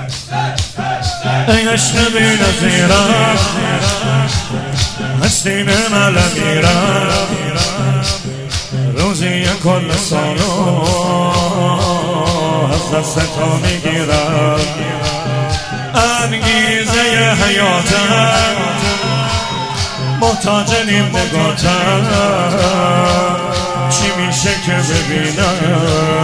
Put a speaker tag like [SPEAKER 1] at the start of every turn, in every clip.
[SPEAKER 1] ای عشق بی نظیرم هستین من میرم روزی کل سالو از دست تو میگیرم انگیزه حیاتم محتاج نیم نگاتم چی میشه که ببینم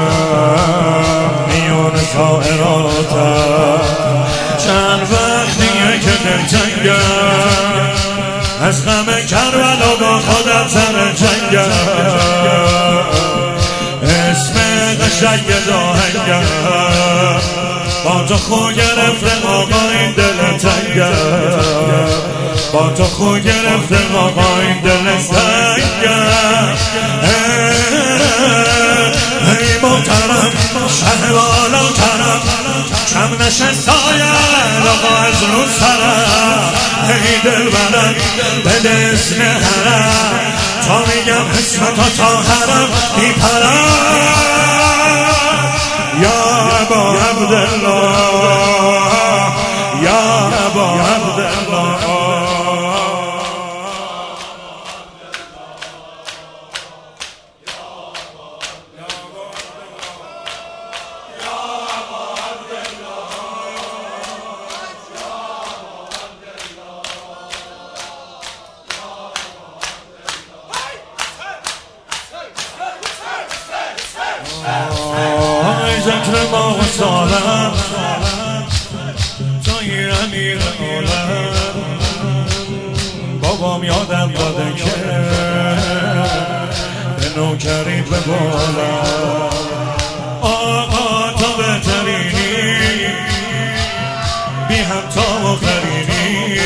[SPEAKER 1] میون شاعراتم چند وقتیه که دلتنگم از غم کربلا با خودم سر جنگم اسم قشنگ داهنگم با تو خو گرفته آقا این دل تنگم با تو خو گرفته آقا این دل تنگم ای محترم شه بالا کرم کم نشستای آقا از رو سرم ای دل برم به اسم حرم تا میگم اسم تا حرم میپرم یا ابا عبدالله یا ابا عبدالله ذکر ما و سالم جای امیر عالم بابام یادم داده که به نوکری به بالم آقا تا بهترینی بی همتا و قرینی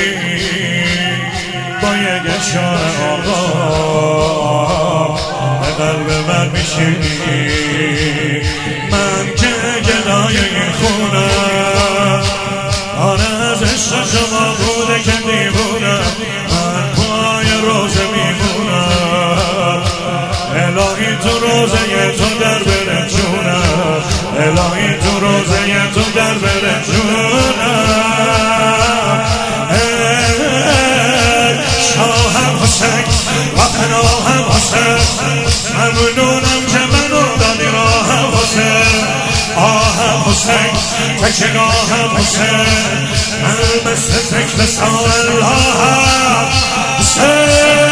[SPEAKER 1] با یک اشاره آقا به قلب من میشینی من که گدای این خونم آره از عشق شما بوده که دیوونم من پای روزه میمونم الهی تو روزه تو در بره جونم الهی تو روزه تو در بره جونم شاهم حسین و پناهم حسین ممنونم که منو دادی راهم حسین آهم حسین تکگاهم حسین من مثل ذکر سال الله حسین